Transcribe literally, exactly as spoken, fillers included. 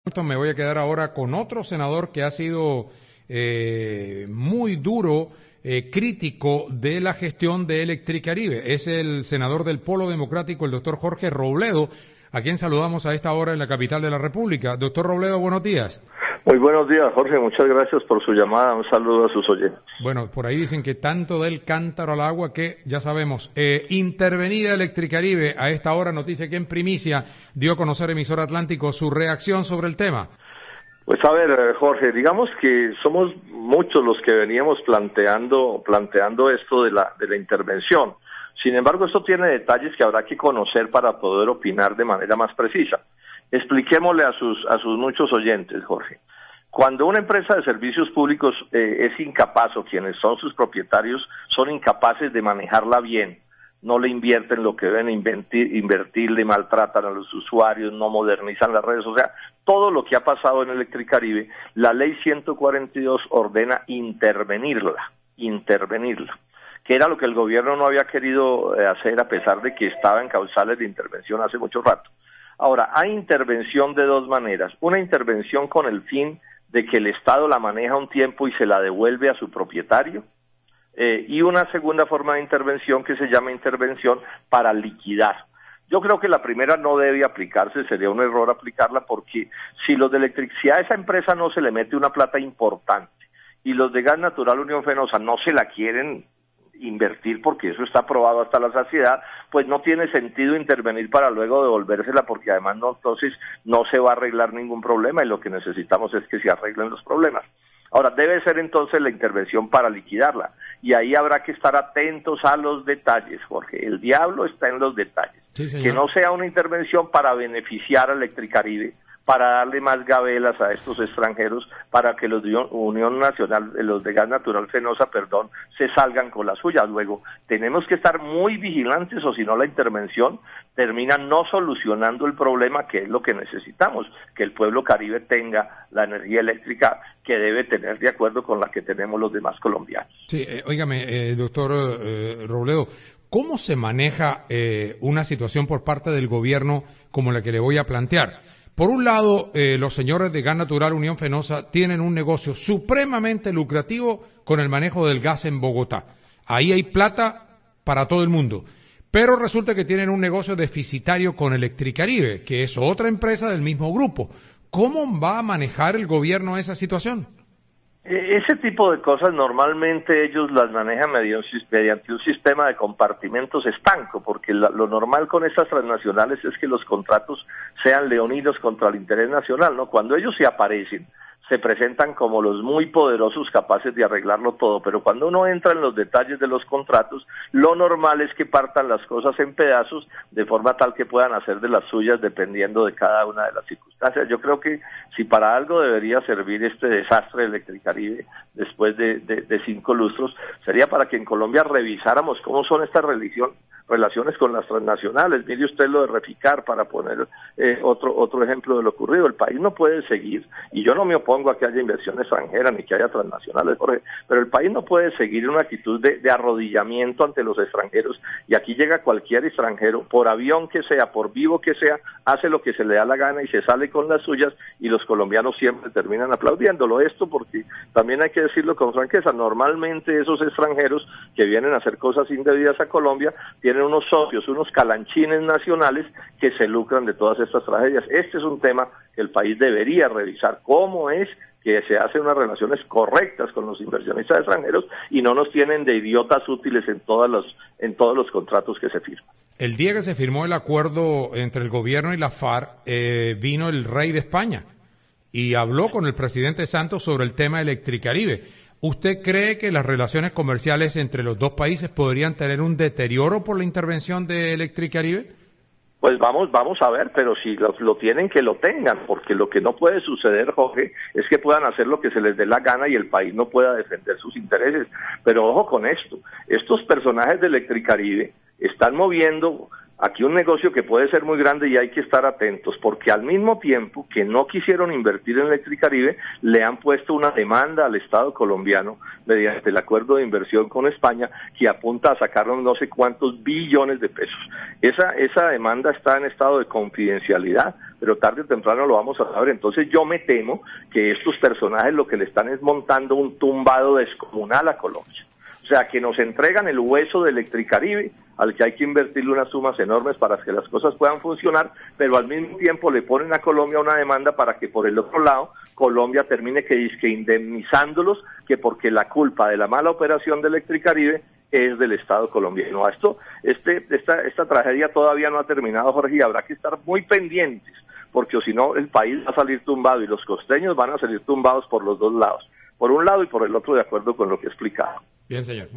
Me voy a quedar ahora con otro senador que ha sido eh, muy duro, eh, crítico de la gestión de Electricaribe. Es el senador del Polo Democrático, el doctor Jorge Robledo, a quien saludamos a esta hora en la capital de la República. Doctor Robledo, buenos días. Muy buenos días, Jorge. Muchas gracias por su llamada. Un saludo a sus oyentes. Bueno, por ahí dicen que tanto da el cántaro al agua que ya sabemos. Eh, intervenida Electricaribe, a esta hora noticia que en primicia dio a conocer Emisor Atlántico su reacción sobre el tema. Pues a ver, Jorge, digamos que somos muchos los que veníamos planteando planteando esto de la de la intervención. Sin embargo, esto tiene detalles que habrá que conocer para poder opinar de manera más precisa. Expliquémosle a sus a sus muchos oyentes, Jorge. Cuando una empresa de servicios públicos eh, es incapaz, o quienes son sus propietarios son incapaces de manejarla bien, no le invierten lo que deben invertir, invertir, le maltratan a los usuarios, no modernizan las redes, o sea, todo lo que ha pasado en Electricaribe, la ley ciento cuarenta y dos ordena intervenirla, intervenirla, que era lo que el gobierno no había querido hacer a pesar de que estaba en causales de intervención hace mucho rato. Ahora, hay intervención de dos maneras, una intervención con el fin de que el Estado la maneja un tiempo y se la devuelve a su propietario, eh, y una segunda forma de intervención que se llama intervención para liquidar. Yo creo que la primera no debe aplicarse, sería un error aplicarla, porque si los de electricidad a esa empresa no se le mete una plata importante y los de Gas Natural Unión Fenosa no se la quieren invertir porque eso está aprobado hasta la saciedad, pues no tiene sentido intervenir para luego devolvérsela, porque además no, entonces no se va a arreglar ningún problema y lo que necesitamos es que se arreglen los problemas. Ahora, debe ser entonces la intervención para liquidarla, y ahí habrá que estar atentos a los detalles, Jorge. El diablo está en los detalles. Sí, señor. Que no sea una intervención para beneficiar a Electricaribe, para darle más gabelas a estos extranjeros, para que los de Unión Nacional, los de Gas Natural Fenosa, perdón, se salgan con la suya. Luego, tenemos que estar muy vigilantes, o si no la intervención termina no solucionando el problema, que es lo que necesitamos, que el pueblo caribe tenga la energía eléctrica que debe tener de acuerdo con la que tenemos los demás colombianos. Sí, eh, óigame, eh, doctor eh, Robledo, ¿cómo se maneja eh, una situación por parte del gobierno como la que le voy a plantear? Por un lado, eh, los señores de Gas Natural Unión Fenosa tienen un negocio supremamente lucrativo con el manejo del gas en Bogotá. Ahí hay plata para todo el mundo. Pero resulta que tienen un negocio deficitario con Electricaribe, que es otra empresa del mismo grupo. ¿Cómo va a manejar el gobierno esa situación? Ese tipo de cosas normalmente ellos las manejan mediante un sistema de compartimentos estanco, porque la, lo normal con estas transnacionales es que los contratos sean leoninos contra el interés nacional, ¿no? Cuando ellos se aparecen, se presentan como los muy poderosos capaces de arreglarlo todo, pero cuando uno entra en los detalles de los contratos, lo normal es que partan las cosas en pedazos de forma tal que puedan hacer de las suyas dependiendo de cada una de las circunstancias. Yo creo que si para algo debería servir este desastre de Electricaribe después de, de, de cinco lustros, sería para que en Colombia revisáramos cómo son estas religión, relaciones con las transnacionales. Mire usted lo de Reficar, para poner eh, otro otro ejemplo de lo ocurrido. El país no puede seguir, y yo no me opongo a que haya inversión extranjera ni que haya transnacionales, Jorge, pero el país no puede seguir en una actitud de, de arrodillamiento ante los extranjeros, y aquí llega cualquier extranjero, por avión que sea, por vivo que sea, hace lo que se le da la gana y se sale con las suyas, y los colombianos siempre terminan aplaudiéndolo. Esto porque también hay que decirlo con franqueza, normalmente esos extranjeros que vienen a hacer cosas indebidas a Colombia tienen unos socios, unos calanchines nacionales que se lucran de todas estas tragedias. Este es un tema que el país debería revisar, cómo es que se hacen unas relaciones correctas con los inversionistas extranjeros y no nos tienen de idiotas útiles en todos los, en todos los contratos que se firman. El día que se firmó el acuerdo entre el gobierno y la FARC, eh, vino el rey de España y habló con el presidente Santos sobre el tema de Electricaribe. ¿Usted cree que las relaciones comerciales entre los dos países podrían tener un deterioro por la intervención de Electricaribe? Pues vamos, vamos a ver, pero si lo, lo tienen, que lo tengan, porque lo que no puede suceder, Jorge, es que puedan hacer lo que se les dé la gana y el país no pueda defender sus intereses. Pero ojo con esto, estos personajes de Electricaribe están moviendo aquí un negocio que puede ser muy grande y hay que estar atentos, porque al mismo tiempo que no quisieron invertir en Electricaribe, le han puesto una demanda al Estado colombiano mediante el acuerdo de inversión con España, que apunta a sacarnos no sé cuántos billones de pesos. Esa, esa demanda está en estado de confidencialidad, pero tarde o temprano lo vamos a saber. Entonces yo me temo que estos personajes lo que le están es montando un tumbado descomunal a Colombia. O sea, que nos entregan el hueso de Electricaribe, al que hay que invertirle unas sumas enormes para que las cosas puedan funcionar, pero al mismo tiempo le ponen a Colombia una demanda para que por el otro lado Colombia termine que disque indemnizándolos, que porque la culpa de la mala operación de Electricaribe es del Estado colombiano. Esto, este, esta, esta tragedia todavía no ha terminado, Jorge, y habrá que estar muy pendientes, porque o si no el país va a salir tumbado y los costeños van a salir tumbados por los dos lados, por un lado y por el otro, de acuerdo con lo que he explicado. Bien, señor.